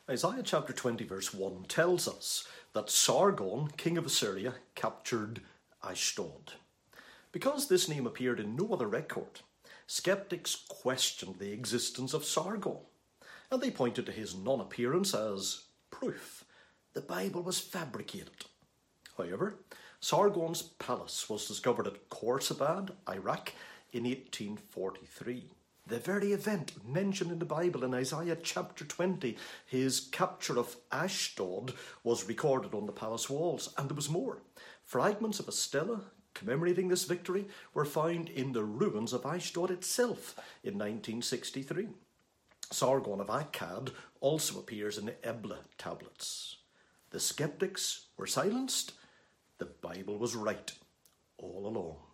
Isaiah chapter 20 verse 1 tells us that Sargon, king of Assyria, captured Ashdod. Because this name appeared in no other record, skeptics questioned the existence of Sargon, and they pointed to his non-appearance as proof the Bible was fabricated. However, Sargon's palace was discovered at Khorsabad, Iraq in 1843. The very event mentioned in the Bible in Isaiah chapter 20, his capture of Ashdod, was recorded on the palace walls. And there was more. Fragments of a stela commemorating this victory were found in the ruins of Ashdod itself in 1963. Sargon of Akkad also appears in the Ebla tablets. The skeptics were silenced. The Bible was right all along.